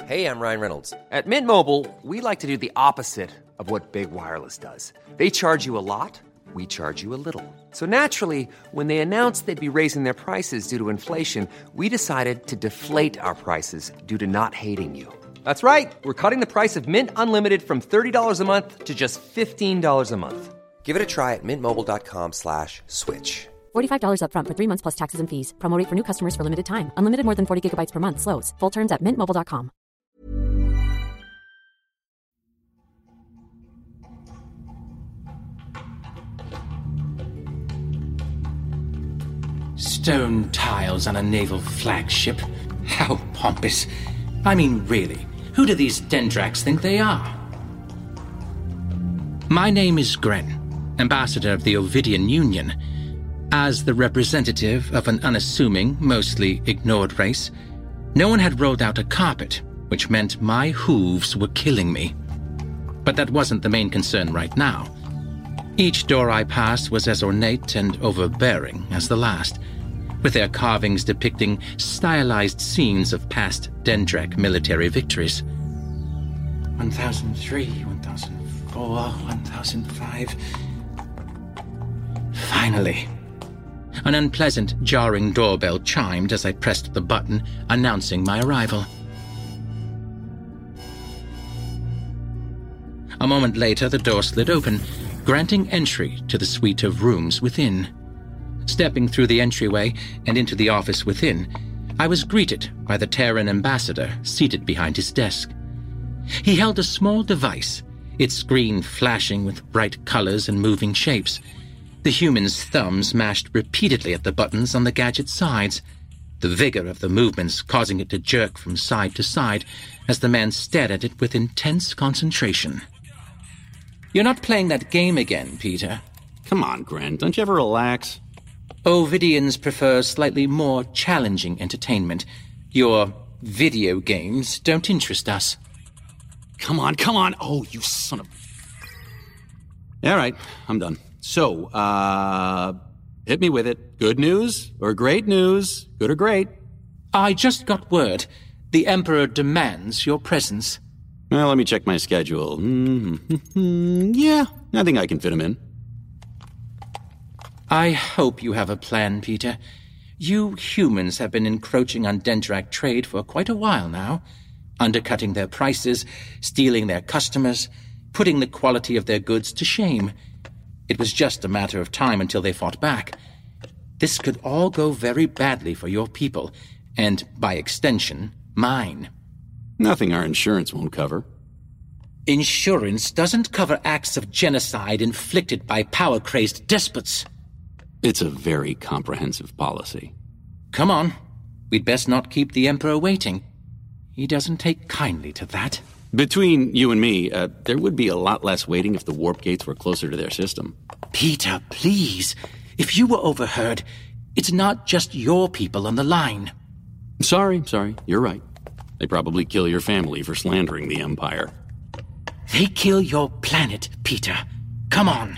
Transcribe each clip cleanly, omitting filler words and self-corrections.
Hey, I'm Ryan Reynolds. At Mint Mobile, we like to do the opposite of what Big Wireless does. They charge you a lot, we charge you a little. So naturally, when they announced they'd be raising their prices due to inflation, we decided to deflate our prices due to not hating you. That's right. We're cutting the price of Mint Unlimited from $30 a month to just $15 a month. Give it a try at mintmobile.com/switch. $45 up front for 3 months plus taxes and fees. Promo rate for new customers for limited time. Unlimited more than 40 gigabytes per month. Slows full terms at mintmobile.com. Stone tiles on a naval flagship? How pompous. I mean, really, who do these Dendraks think they are? My name is Gren, ambassador of the Ovidian Union. As the representative of an unassuming, mostly ignored race, no one had rolled out a carpet, which meant my hooves were killing me. But that wasn't the main concern right now. Each door I passed was as ornate and overbearing as the last, with their carvings depicting stylized scenes of past Dendrak military victories. 1003, 1004, 1005... Finally. An unpleasant, jarring doorbell chimed as I pressed the button, announcing my arrival. A moment later, the door slid open, granting entry to the suite of rooms within. Stepping through the entryway and into the office within, I was greeted by the Terran ambassador seated behind his desk. He held a small device, its screen flashing with bright colors and moving shapes. The human's thumbs mashed repeatedly at the buttons on the gadget's sides, the vigor of the movements causing it to jerk from side to side as the man stared at it with intense concentration. You're not playing that game again, Peter. Come on, Gren, don't you ever relax? Ovidians prefer slightly more challenging entertainment. Your video games don't interest us. Come on. Oh, you son of... All right, I'm done. So, hit me with it. Good news or great news? Good or great? I just got word. The Emperor demands your presence. Well, let me check my schedule. Yeah, I think I can fit him in. I hope you have a plan, Peter. You humans have been encroaching on Dendrak trade for quite a while now, undercutting their prices, stealing their customers, putting the quality of their goods to shame. It was just a matter of time until they fought back. This could all go very badly for your people, and, by extension, mine. Nothing our insurance won't cover. Insurance doesn't cover acts of genocide inflicted by power-crazed despots. It's a very comprehensive policy. Come on. We'd best not keep the Emperor waiting. He doesn't take kindly to that. Between you and me, there would be a lot less waiting if the warp gates were closer to their system. Peter, please. If you were overheard, it's not just your people on the line. Sorry. You're right. They probably kill your family for slandering the Empire. They kill your planet, Peter. Come on.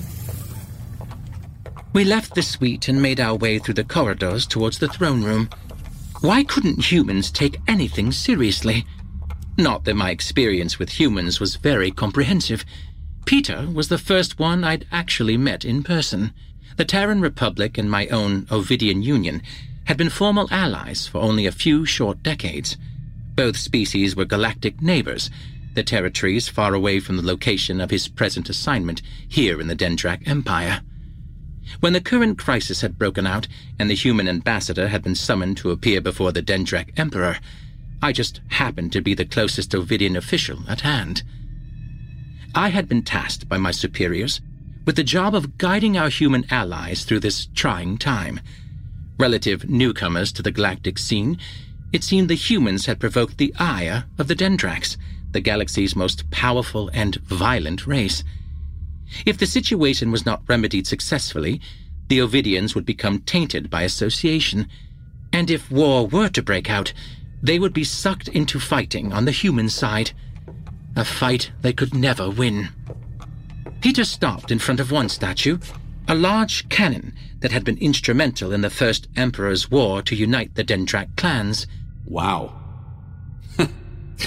We left the suite and made our way through the corridors towards the throne room. Why couldn't humans take anything seriously? Not that my experience with humans was very comprehensive. Peter was the first one I'd actually met in person. The Terran Republic and my own Ovidian Union had been formal allies for only a few short decades. Both species were galactic neighbors, the territories far away from the location of his present assignment here in the Dendrak Empire. When the current crisis had broken out and the human ambassador had been summoned to appear before the Dendrak Emperor, I just happened to be the closest Ovidian official at hand. I had been tasked by my superiors with the job of guiding our human allies through this trying time. Relative newcomers to the galactic scene, it seemed the humans had provoked the ire of the Dendraks, the galaxy's most powerful and violent race. If the situation was not remedied successfully, the Ovidians would become tainted by association, and if war were to break out, they would be sucked into fighting on the human side, a fight they could never win. Peter stopped in front of one statue, a large cannon that had been instrumental in the First Emperor's War to unite the Dendrak clans. Wow.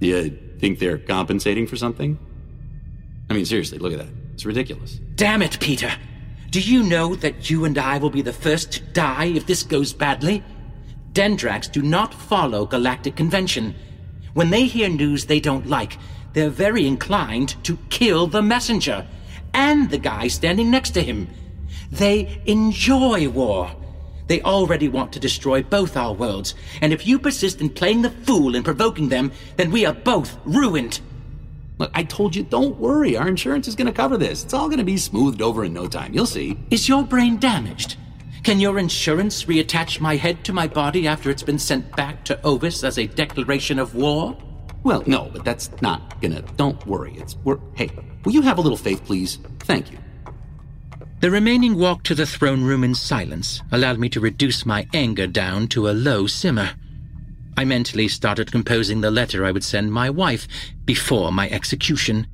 Do you think they're compensating for something? I mean, seriously, look at that. It's ridiculous. Damn it, Peter. Do you know that you and I will be the first to die if this goes badly? Dendraks do not follow galactic convention. When they hear news they don't like, they're very inclined to kill the messenger and the guy standing next to him. They enjoy war. They already want to destroy both our worlds, and if you persist in playing the fool and provoking them, then we are both ruined. Look, I told you, don't worry. Our insurance is going to cover this. It's all going to be smoothed over in no time. You'll see. Is your brain damaged? Can your insurance reattach my head to my body after it's been sent back to Ovis as a declaration of war? Well, no, but that's not gonna... Don't worry. Hey, will you have a little faith, please? Thank you. The remaining walk to the throne room in silence allowed me to reduce my anger down to a low simmer. I mentally started composing the letter I would send my wife before my execution.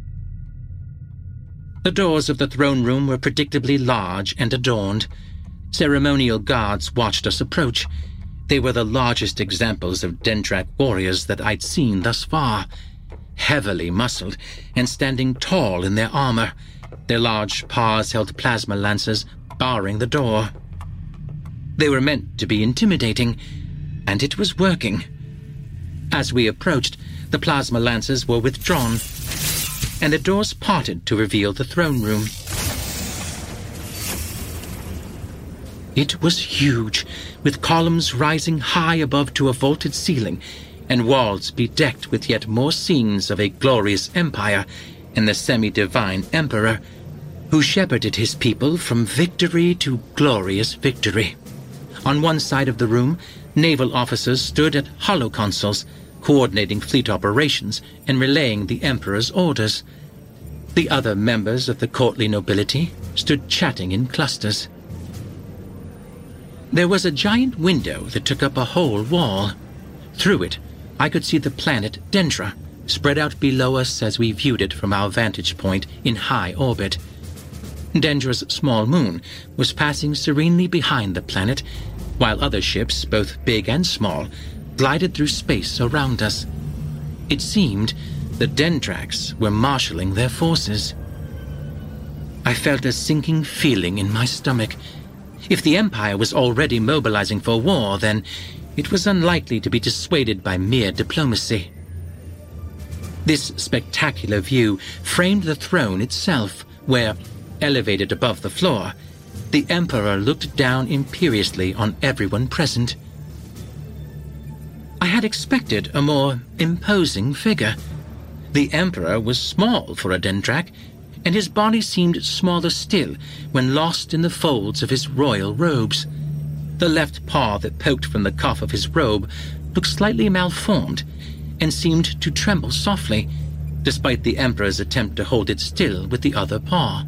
The doors of the throne room were predictably large and adorned. Ceremonial guards watched us approach. They were the largest examples of Dendrak warriors that I'd seen thus far, heavily muscled and standing tall in their armor. Their large paws held plasma lancers, barring the door. They were meant to be intimidating, and it was working. As we approached, the plasma lancers were withdrawn, and the doors parted to reveal the throne room. It was huge, with columns rising high above to a vaulted ceiling, and walls bedecked with yet more scenes of a glorious empire and the semi-divine emperor, who shepherded his people from victory to glorious victory. On one side of the room, naval officers stood at holoconsoles, coordinating fleet operations and relaying the emperor's orders. The other members of the courtly nobility stood chatting in clusters. There was a giant window that took up a whole wall. Through it, I could see the planet Dendra, spread out below us as we viewed it from our vantage point in high orbit. Dendra's small moon was passing serenely behind the planet, while other ships, both big and small, glided through space around us. It seemed the Dendraks were marshalling their forces. I felt a sinking feeling in my stomach. If the Empire was already mobilizing for war, then it was unlikely to be dissuaded by mere diplomacy. This spectacular view framed the throne itself, where, elevated above the floor, the Emperor looked down imperiously on everyone present. I had expected a more imposing figure. The Emperor was small for a Dendrak, and his body seemed smaller still when lost in the folds of his royal robes. The left paw that poked from the cuff of his robe looked slightly malformed and seemed to tremble softly, despite the Emperor's attempt to hold it still with the other paw.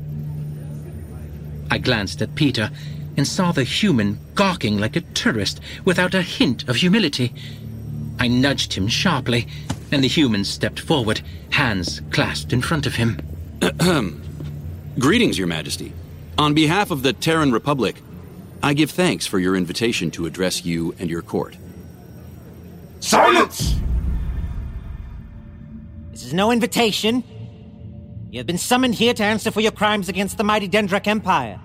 I glanced at Peter and saw the human gawking like a tourist without a hint of humility. I nudged him sharply, and the human stepped forward, hands clasped in front of him. Greetings, Your Majesty. On behalf of the Terran Republic, I give thanks for your invitation to address you and your court. Silence! This is no invitation. You have been summoned here to answer for your crimes against the mighty Dendrak Empire.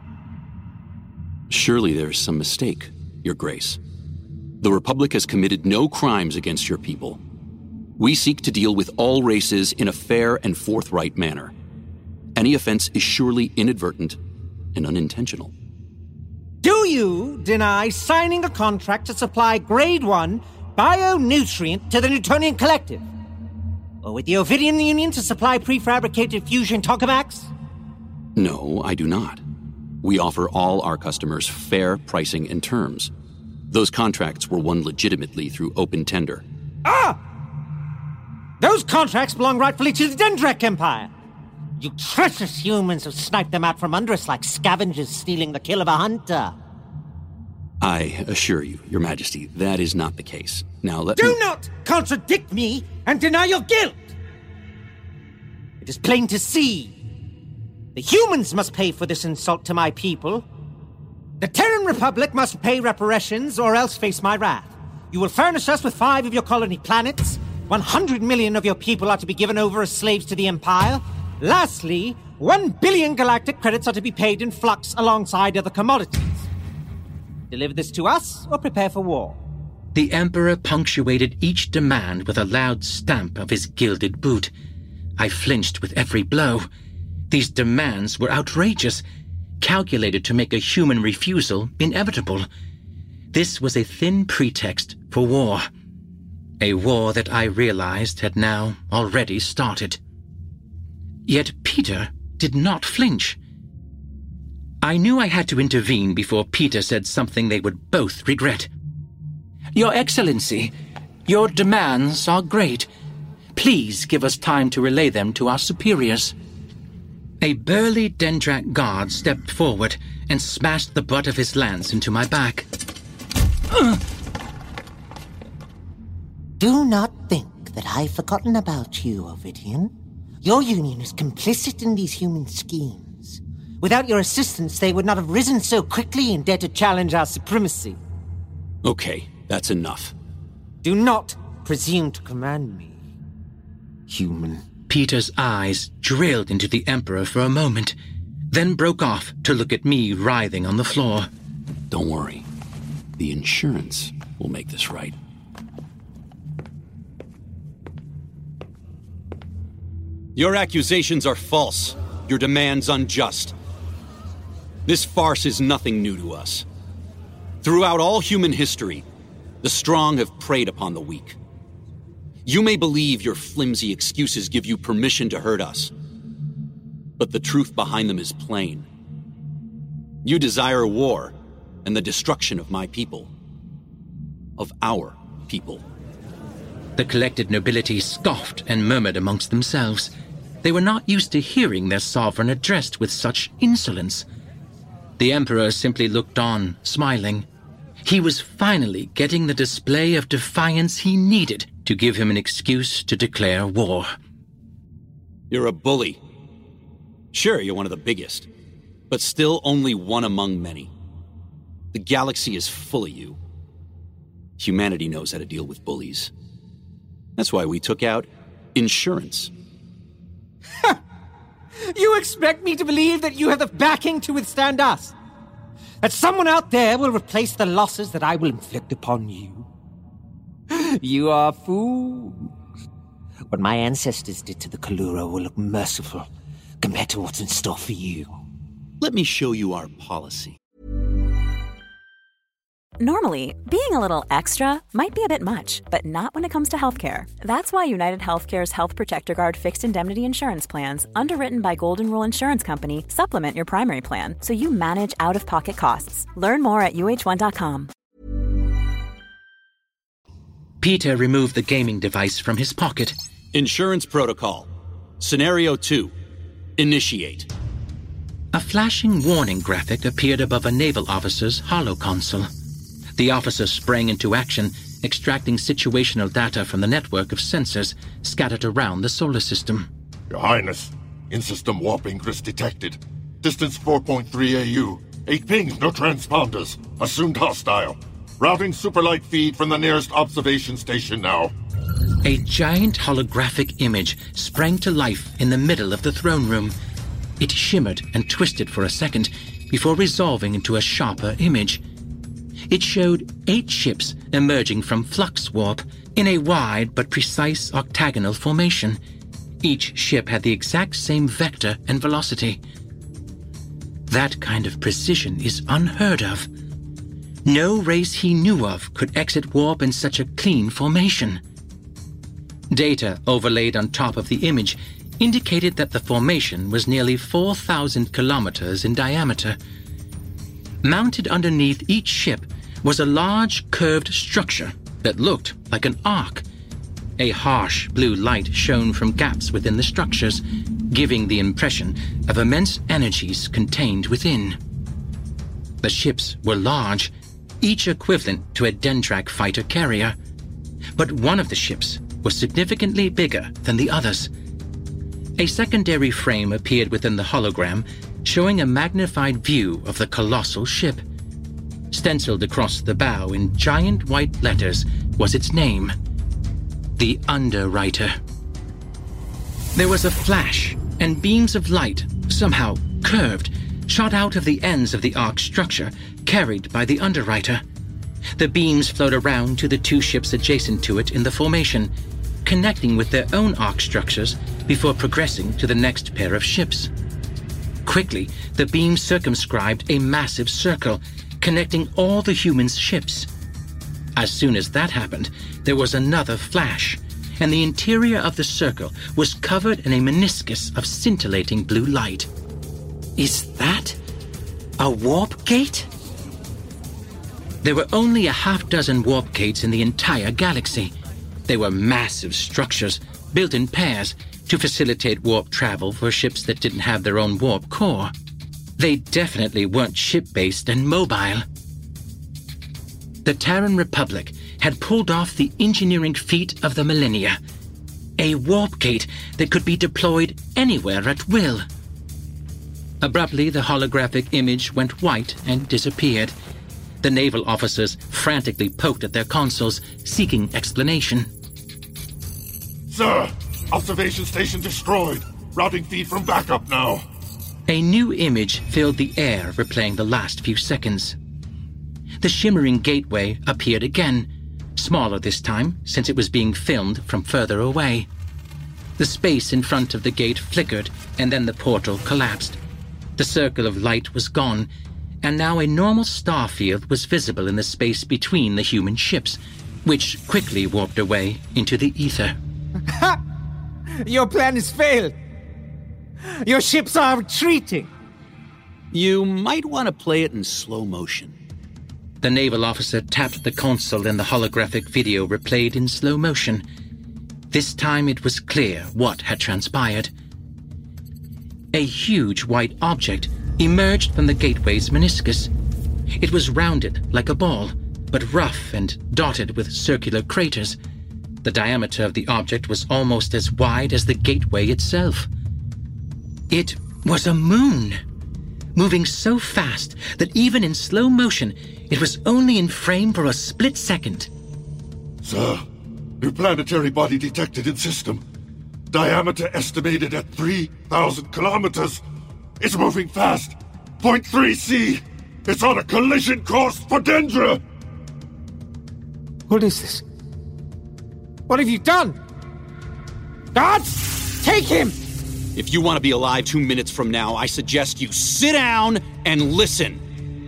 Surely there is some mistake, Your Grace. The Republic has committed no crimes against your people. We seek to deal with all races in a fair and forthright manner. Any offense is surely inadvertent and unintentional. Do you deny signing a contract to supply Grade 1 bionutrient to the Newtonian Collective? Or with the Ovidian Union to supply prefabricated fusion tokamaks? No, I do not. We offer all our customers fair pricing and terms. Those contracts were won legitimately through open tender. Ah! Those contracts belong rightfully to the Dendrak Empire. You treacherous humans have sniped them out from under us like scavengers stealing the kill of a hunter. I assure you, Your Majesty, that is not the case. Now Do not contradict me and deny your guilt! It is plain to see. The humans must pay for this insult to my people. The Terran Republic must pay reparations or else face my wrath. You will furnish us with 5 of your colony planets, 100 million of your people are to be given over as slaves to the Empire. Lastly, 1 billion galactic credits are to be paid in flux alongside other commodities. Deliver this to us or prepare for war. The Emperor punctuated each demand with a loud stamp of his gilded boot. I flinched with every blow. These demands were outrageous, calculated to make a human refusal inevitable. This was a thin pretext for war. A war that I realized had now already started. Yet Peter did not flinch. I knew I had to intervene before Peter said something they would both regret. "Your Excellency, your demands are great. Please give us time to relay them to our superiors." A burly Dendrak guard stepped forward and smashed the butt of his lance into my back. Do not think that I've forgotten about you, Ovidian. Your union is complicit in these human schemes. Without your assistance, they would not have risen so quickly and dared to challenge our supremacy. Okay, that's enough. Do not presume to command me, human. Peter's eyes drilled into the Emperor for a moment, then broke off to look at me writhing on the floor. Don't worry. The insurance will make this right. Your accusations are false. Your demands unjust. This farce is nothing new to us. Throughout all human history, the strong have preyed upon the weak. You may believe your flimsy excuses give you permission to hurt us, but the truth behind them is plain. You desire war and the destruction of my people. Of our people. The collected nobility scoffed and murmured amongst themselves. They were not used to hearing their sovereign addressed with such insolence. The Emperor simply looked on, smiling. He was finally getting the display of defiance he needed to give him an excuse to declare war. You're a bully. Sure, you're one of the biggest, but still only one among many. The galaxy is full of you. Humanity knows how to deal with bullies. That's why we took out insurance. You expect me to believe that you have the backing to withstand us? That someone out there will replace the losses that I will inflict upon you? You are fools. What my ancestors did to the Kalura will look merciful compared to what's in store for you. Let me show you our policy. Normally, being a little extra might be a bit much, but not when it comes to healthcare. That's why United Healthcare's Health Protector Guard fixed indemnity insurance plans, underwritten by Golden Rule Insurance Company, supplement your primary plan so you manage out-of-pocket costs. Learn more at uh1.com. Peter removed the gaming device from his pocket. Insurance protocol. Scenario 2. Initiate. A flashing warning graphic appeared above a naval officer's holoconsole. The officer sprang into action, extracting situational data from the network of sensors scattered around the solar system. Your Highness, in-system warp ingress detected. Distance 4.3 AU. 8 pings, no transponders. Assumed hostile. Routing superlight feed from the nearest observation station now. A giant holographic image sprang to life in the middle of the throne room. It shimmered and twisted for a second before resolving into a sharper image. It showed 8 ships emerging from flux warp in a wide but precise octagonal formation. Each ship had the exact same vector and velocity. That kind of precision is unheard of. No race he knew of could exit warp in such a clean formation. Data overlaid on top of the image indicated that the formation was nearly 4,000 kilometers in diameter. Mounted underneath each ship was a large curved structure that looked like an arc. A harsh blue light shone from gaps within the structures, giving the impression of immense energies contained within. The ships were large, each equivalent to a Dendrak fighter carrier, but one of the ships was significantly bigger than the others. A secondary frame appeared within the hologram, showing a magnified view of the colossal ship. Stenciled across the bow in giant white letters was its name, the Underwriter. There was a flash, and beams of light, somehow curved, shot out of the ends of the arc structure, carried by the Underwriter. The beams flowed around to the two ships adjacent to it in the formation, connecting with their own arc structures before progressing to the next pair of ships. Quickly, the beam circumscribed a massive circle, connecting all the humans' ships. As soon as that happened, there was another flash, and the interior of the circle was covered in a meniscus of scintillating blue light. Is that a warp gate? There were only a half-dozen warp gates in the entire galaxy. They were massive structures, built in pairs, to facilitate warp travel for ships that didn't have their own warp core. They definitely weren't ship-based and mobile. The Terran Republic had pulled off the engineering feat of the millennia, a warp gate that could be deployed anywhere at will. Abruptly, the holographic image went white and disappeared. The naval officers frantically poked at their consoles, seeking explanation. Sir, observation station destroyed. Routing feed from backup now. A new image filled the air, replaying the last few seconds. The shimmering gateway appeared again, smaller this time since it was being filmed from further away. The space in front of the gate flickered, and then the portal collapsed. The circle of light was gone, and now a normal star field was visible in the space between the human ships, which quickly warped away into the ether. Ha! Your plan has failed. Your ships are retreating. You might want to play it in slow motion. The naval officer tapped the console and the holographic video replayed in slow motion. This time it was clear what had transpired. A huge white object emerged from the gateway's meniscus. It was rounded like a ball, but rough and dotted with circular craters. The diameter of the object was almost as wide as the gateway itself. It was a moon, moving so fast that even in slow motion, it was only in frame for a split second. Sir, new planetary body detected in system. Diameter estimated at 3,000 kilometers. It's moving fast. 0.3 C. It's on a collision course for Dendra. What is this? What have you done? Guards, take him! If you want to be alive 2 minutes from now, I suggest you sit down and listen.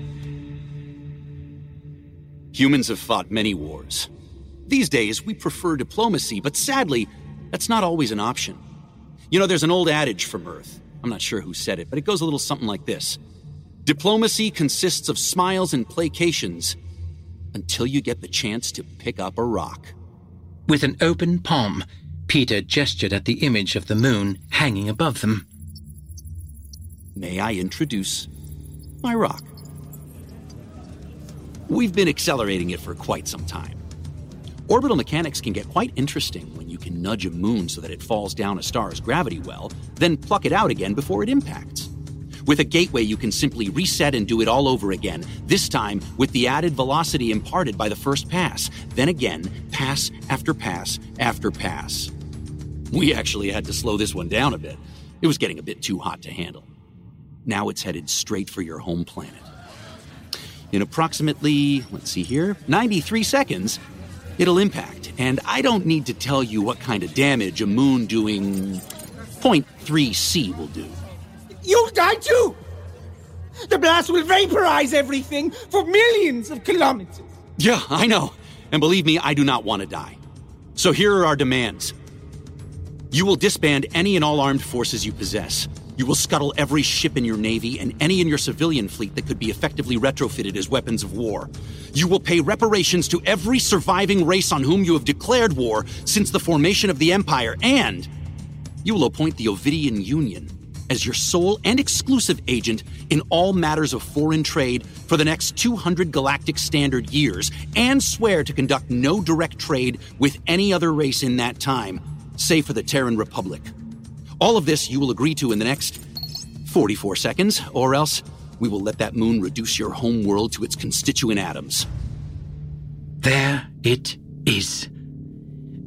Humans have fought many wars. These days, we prefer diplomacy, but sadly, that's not always an option. You know, there's an old adage from Earth. I'm not sure who said it, but it goes a little something like this. Diplomacy consists of smiles and placations until you get the chance to pick up a rock. With an open palm, Peter gestured at the image of the moon hanging above them. May I introduce my rock? We've been accelerating it for quite some time. Orbital mechanics can get quite interesting when you can nudge a moon so that it falls down a star's gravity well, then pluck it out again before it impacts. With a gateway, you can simply reset and do it all over again, this time with the added velocity imparted by the first pass, then again, pass after pass after pass. We actually had to slow this one down a bit. It was getting a bit too hot to handle. Now it's headed straight for your home planet. In approximately, 93 seconds, it'll impact. And I don't need to tell you what kind of damage a moon doing 0.3 C will do. You'll die too! The blast will vaporize everything for millions of kilometers. Yeah, I know. And believe me, I do not want to die. So here are our demands. You will disband any and all armed forces you possess. You will scuttle every ship in your navy and any in your civilian fleet that could be effectively retrofitted as weapons of war. You will pay reparations to every surviving race on whom you have declared war since the formation of the Empire, and you will appoint the Ovidian Union as your sole and exclusive agent in all matters of foreign trade for the next 200 galactic standard years, and swear to conduct no direct trade with any other race in that time, save for the Terran Republic. All of this you will agree to in the next 44 seconds, or else we will let that moon reduce your home world to its constituent atoms. There it is.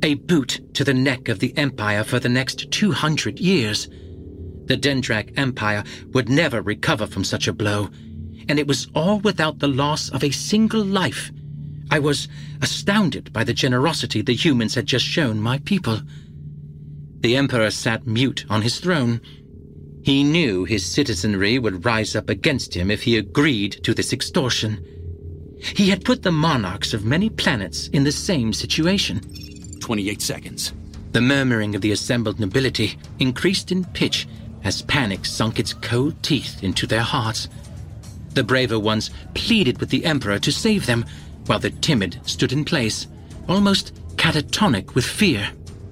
A boot to the neck of the Empire for the next 200 years. The Dendrak Empire would never recover from such a blow, and it was all without the loss of a single life. I was astounded by the generosity the humans had just shown my people. The Emperor sat mute on his throne. He knew his citizenry would rise up against him if he agreed to this extortion. He had put the monarchs of many planets in the same situation. 28 seconds. The murmuring of the assembled nobility increased in pitch as panic sunk its cold teeth into their hearts. The braver ones pleaded with the Emperor to save them, while the timid stood in place, almost catatonic with fear.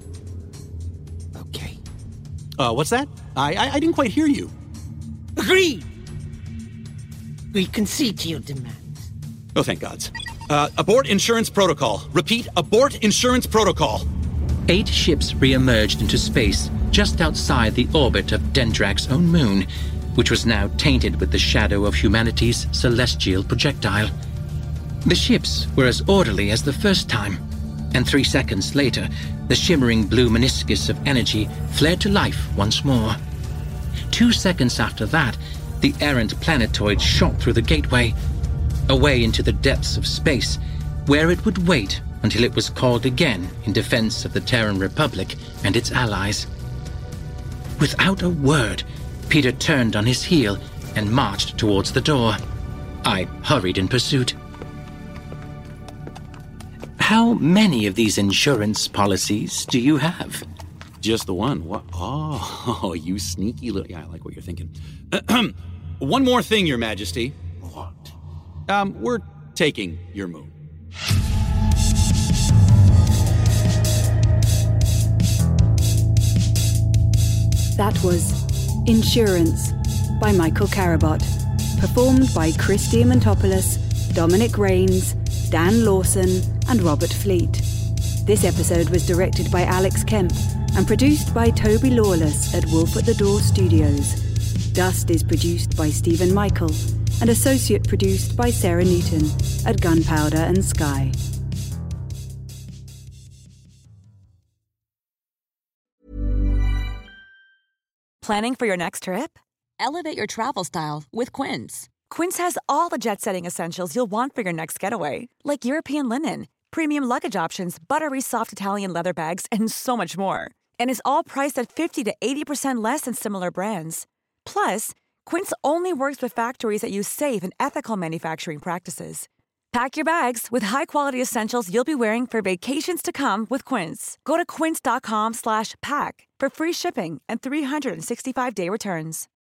Okay. What's that? I didn't quite hear you. Agreed! We concede to your demands. Oh, thank gods. Abort insurance protocol. Repeat, abort insurance protocol. 8 ships re-emerged into space just outside the orbit of Dendrak's own moon, which was now tainted with the shadow of humanity's celestial projectile. The ships were as orderly as the first time, and 3 seconds later, the shimmering blue meniscus of energy flared to life once more. 2 seconds after that, the errant planetoid shot through the gateway, away into the depths of space, where it would wait until it was called again in defense of the Terran Republic and its allies. Without a word, Peter turned on his heel and marched towards the door. I hurried in pursuit. How many of these insurance policies do you have? Just the one. What? Oh, you sneaky little... Yeah, I like what you're thinking. One more thing, Your Majesty. What? We're taking your moon. That was Insurance by Michael Carabot, performed by Chris Diamantopoulos, Dominic Rains, Dan Lawson, and Robert Fleet. This episode was directed by Alex Kemp and produced by Toby Lawless at Wolf at the Door Studios. Dust is produced by Stephen Michael and associate produced by Sarah Newton at Gunpowder and Sky. Planning for your next trip? Elevate your travel style with Quince. Quince has all the jet-setting essentials you'll want for your next getaway, like European linen, premium luggage options, buttery soft Italian leather bags, and so much more. And is all priced at 50 to 80% less than similar brands. Plus, Quince only works with factories that use safe and ethical manufacturing practices. Pack your bags with high-quality essentials you'll be wearing for vacations to come with Quince. Go to quince.com/pack for free shipping and 365-day returns.